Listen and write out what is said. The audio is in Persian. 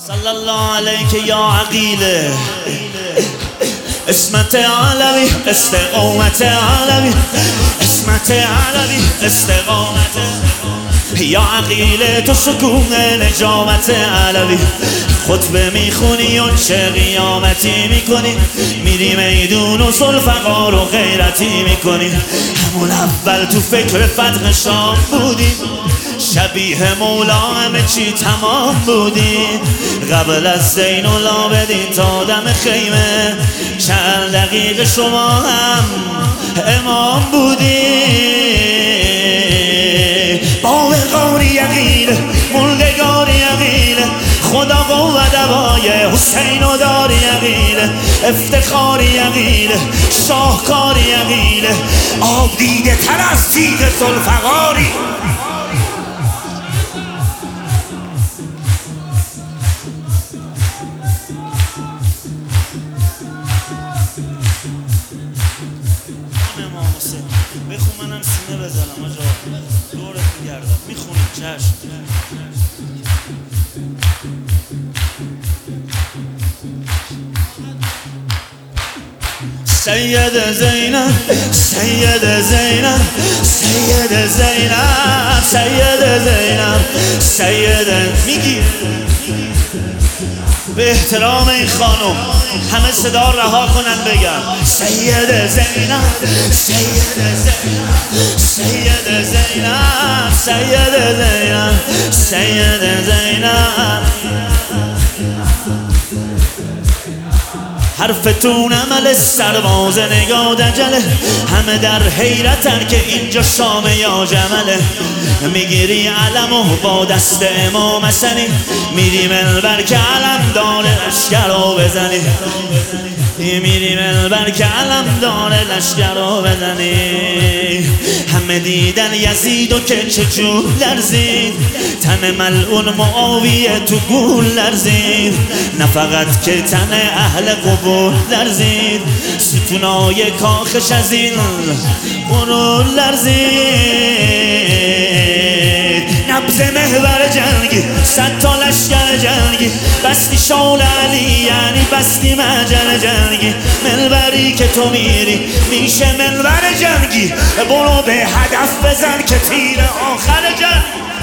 صلی الله علیک یا عقیله، اسمت علوی، استقامت علوی، اسمت علوی، استقامت یا عقیله، تو سکون نجامت علوی. خطبه میخونی و چه قیامتی میکنی، میری میدون و ذوالفقار و غیرتی میکنی. همون اول تو فکر فتح شام بودی، شبیه مولا همه چی تمام بودی. قبل از زین العابدین تا دم خیمه چند دقیقه شما هم امام بودی. باوقاری یقینه، مردگاری یقینه، خدا قوت دوای حسین و داری یقینه، افتخاری یقینه، شاهکاری یقینه، آب دیده تر از تیغ ذوالفقاری. امام حسین بخون منم سینه بزنم آجا، دورت میگردم میخونیم. چشم. سید زینب، سید زینب، سید زینب، سید زینب، سید میگی به احترام این خانم همه صدا رها کنن بگم سید زینب، سید زینب، سید زینب، سید زینب، سید زینب. حرفتون عمل سرباز نگاه دجله، همه در حیرتن که اینجا شام یا جمله. میگیری علم و با دست امام حسنی، میری منبر که علم دار لشکر رو بزنی، میری منبر که علم دار لشکر رو بزنی. همه دیدن یزید و که چجور لرزید، تن ملعون معاویه تو گول لرزید. نه فقط که تن اهل قبول لرزید، ستونای کاخش از این غرور لرزید. نبض محور جنگی، 100 تا لشکر جنگی، بستی شال علی یعنی بستی مجل جنگی. منبری که تو میری میشه منبر جنگی، برو به هدف بزن که تیر آخر جنگ.